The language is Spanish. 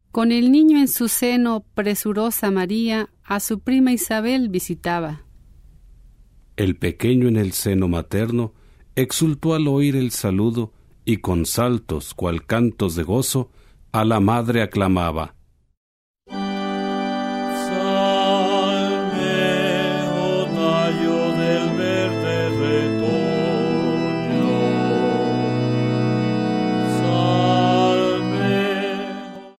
Con el niño en su seno, presurosa María a su prima Isabel visitaba. El pequeño en el seno materno exultó al oír el saludo y con saltos, cual cantos de gozo, a la madre aclamaba.